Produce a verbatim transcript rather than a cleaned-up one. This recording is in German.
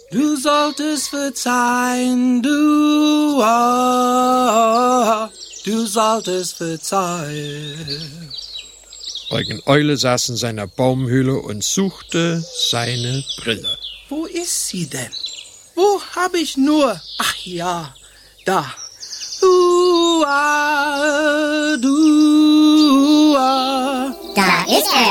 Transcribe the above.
Du solltest verzeihen, du, oh, du solltest verzeihen. Eugen Eule saß in seiner Baumhöhle und suchte seine Brille. Wo ist sie denn? Wo hab ich nur? Ach ja, da. Du, ah, du, ah. Da ist er.